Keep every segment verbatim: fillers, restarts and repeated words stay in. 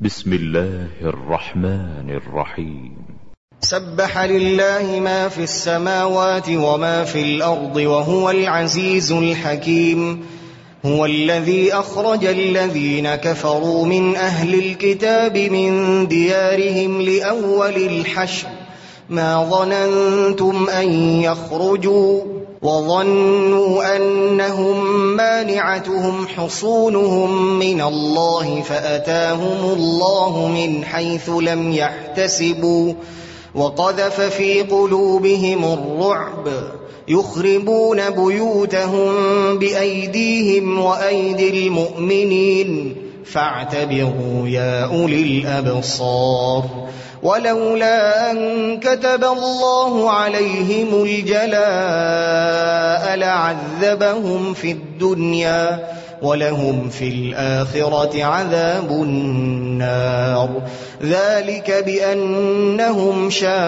بسم الله الرحمن الرحيم. سبح لله ما في السماوات وما في الأرض وهو العزيز الحكيم. هو الذي أخرج الذين كفروا من أهل الكتاب من ديارهم لأول الحشر ما ظننتم أن يخرجوا وظنوا أنهم مانعتهم حصونهم من الله فأتاهم الله من حيث لم يحتسبوا وقذف في قلوبهم الرعب يخربون بيوتهم بأيديهم وأيدي المؤمنين فاعتبروا يا أولي الأبصار. ولولا أن كتب الله عليهم الجلاء لعذبهم في الدنيا ولهم في الآخرة عذاب النار. ذلك بأنهم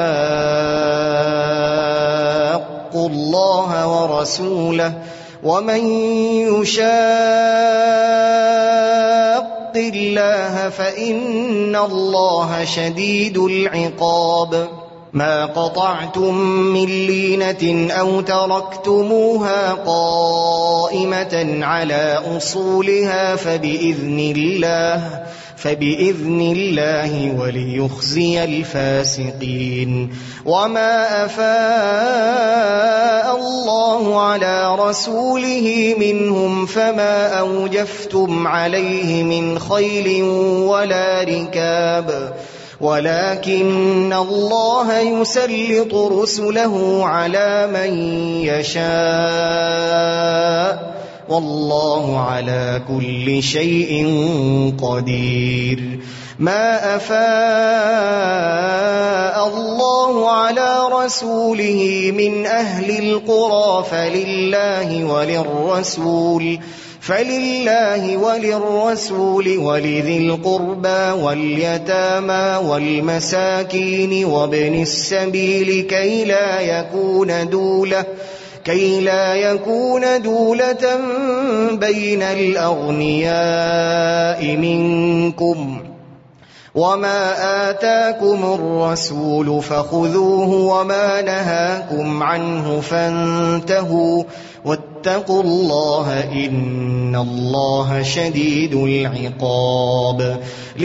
شاقوا الله ورسوله ومن يشاق الله فإن الله شديد العقاب. ما قطعتم من لينة أو تركتموها قائمة على أصولها فبإذن الله فبإذن الله وليخزي الفاسقين. وما أفاء الله على رسوله منهم فما أوجفتم عليه من خيل ولا ركاب ولكن الله يسلط رسله على من يشاء والله على كل شيء قدير. ما أفاء الله على رسوله من أهل القرى فلله وللرسول فلله وللرسول ولذي القربى واليتامى والمساكين وابن السبيل كي لا يكون دولة كي لا يكون دولة بين الأغنياء منكم. وما آتاكم الرسول فخذوه وما نهاكم عنه فانتهوا واتقوا الله إن الله شديد العقاب.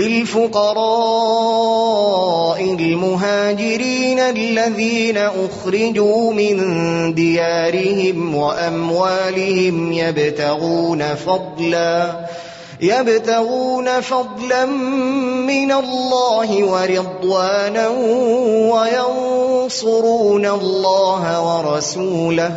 للفقراء المهاجرين الذين أخرجوا من ديارهم وأموالهم يبتغون فضلا يبتغون فضلا من الله ورضوانا وينصرون الله ورسوله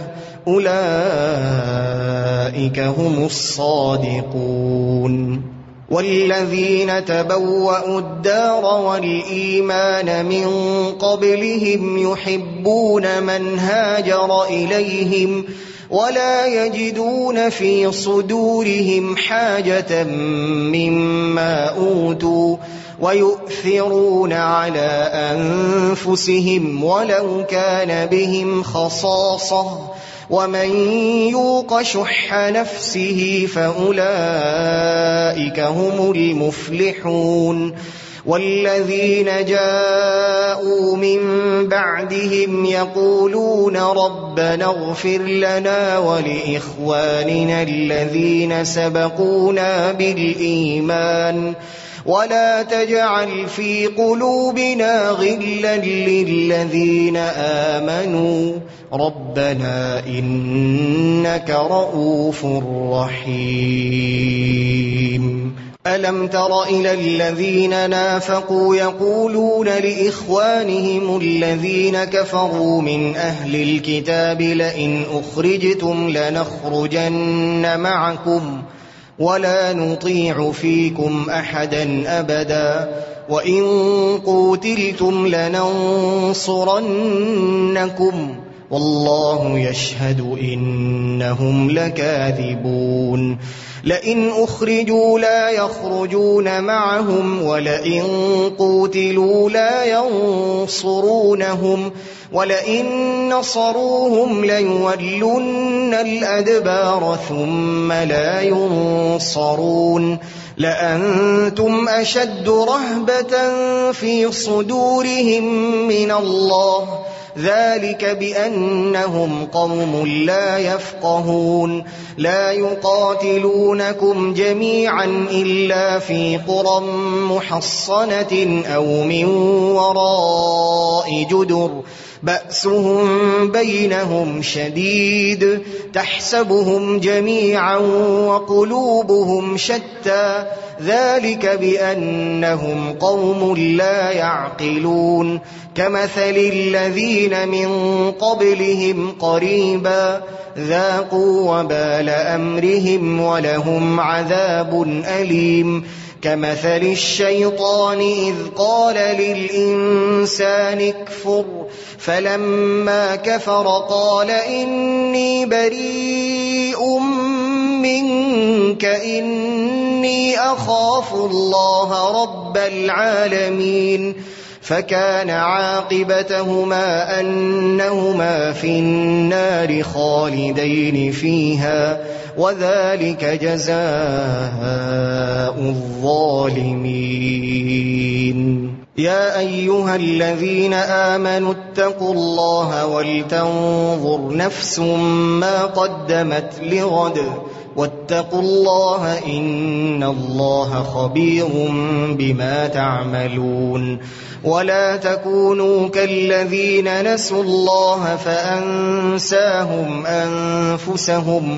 أولئك هم الصادقون. والذين تبوأوا الدار والإيمان من قبلهم يحبون من هاجر إليهم ولا يجدون في صدورهم حاجة مما أوتوا ويؤثرون على أنفسهم ولو كان بهم خصاصة ومن يوق شح نفسه فأولئك هم المفلحون. والذين جاءوا من بعدهم يقولون ربنا اغفر لنا ولإخواننا الذين سبقونا بالإيمان ولا تجعل في قلوبنا غلا للذين آمنوا ربنا إنك رؤوف رحيم. ألم تر إلى الذين نافقوا يقولون لإخوانهم الذين كفروا من أهل الكتاب لئن أخرجتم لنخرجن معكم ولا نطيع فيكم أحدا أبدا وإن قوتلتم لننصرنكم والله يشهد إنهم لكاذبون لئن أخرجوا لا يخرجون معهم ولئن قوتلوا لا ينصرونهم ولئن نصروهم ليولن الأدبار ثم لا ينصرون لأنتم أشد رهبة في صدورهم من الله ذلك بأنهم قوم لا يفقهون لا يقاتلونكم جميعا إلا في قرى محصنة أو من وراء جدر بأسهم بينهم شديد تحسبهم جميعا وقلوبهم شتى ذلك بأنهم قوم لا يعقلون كمثل الذين من قبلهم قريبا ذاقوا وبال أمرهم ولهم عذاب أليم كمثل الشيطان إذ قال للإنسان اكفر فلما كفر قال إني بريء منك إني أخاف الله رب العالمين فكان عاقبتهما أنهما في النار خالدين فيها وذلك جزاء الظالمين يا أيها الذين آمنوا اتقوا الله ولتنظر نفس ما قدمت لغد واتقوا الله إن الله خبير بما تعملون ولا تكونوا كالذين نسوا الله فأنساهم أنفسهم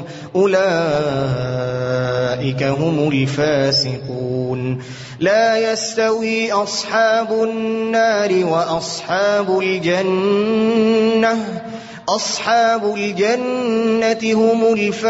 أولئك هم الفاسقون لا يستوي أصحاب النار وأصحاب الجنة أصحاب الجنة هم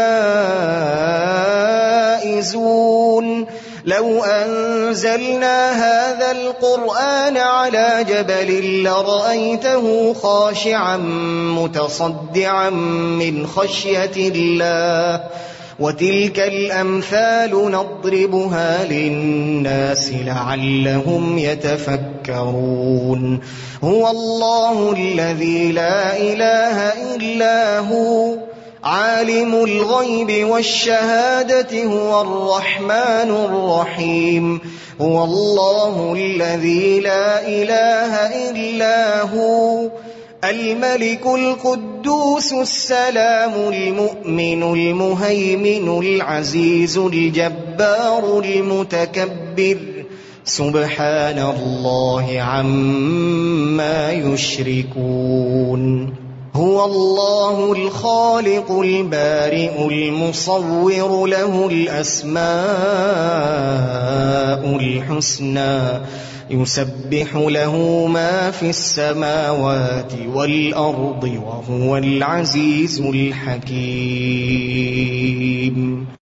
الفائزون لو أنزلنا هذا القرآن على جبل لرأيته خاشعا متصدعا من خشية الله وتلك الأمثال نضربها للناس لعلهم يتفكرون هو الله الذي لا إله إلا هو عالم الغيب والشهادة هو الرحمن الرحيم هو الله الذي لا إله إلا هو الملك القدوس السلام المؤمن المهيمن العزيز الجبار المتكبر سبحان الله عما يشركون هو الله الخالق البارئ المصور له الأسماء الحسنى يسبح له ما في السماوات والأرض وهو العزيز الحكيم